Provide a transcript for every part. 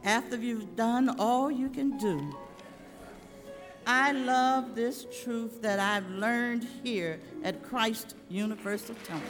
after you've done all you can do. I love this truth that I've learned here at Christ Universal Temple.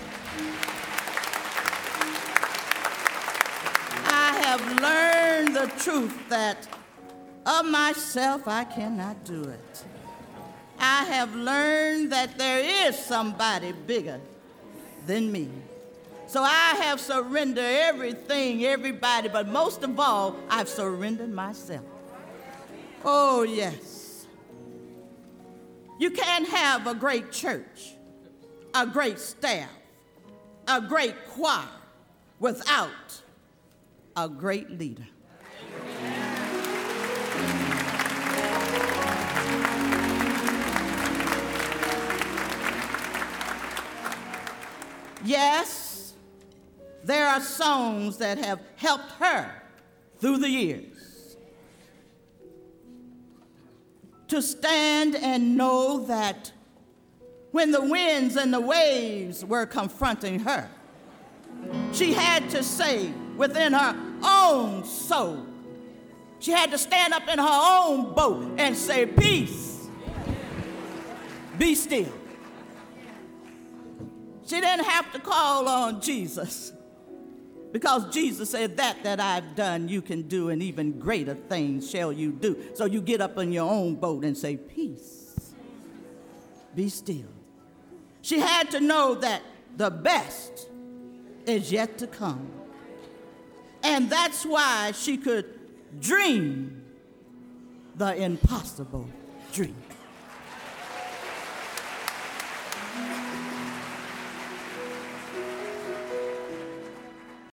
I have learned the truth that of myself I cannot do it. I have learned that there is somebody bigger than me. So I have surrendered everything, everybody, but most of all, I've surrendered myself. Oh, yes. You can't have a great church, a great staff, a great choir without a great leader. Yes, there are songs that have helped her through the years to stand and know that when the winds and the waves were confronting her, she had to say within her own soul, she had to stand up in her own boat and say, "Peace, be still." She didn't have to call on Jesus because Jesus said, that I've done you can do, and even greater things shall you do. So you get up in your own boat and say, "Peace, be still." She had to know that the best is yet to come. And that's why she could dream the impossible dream.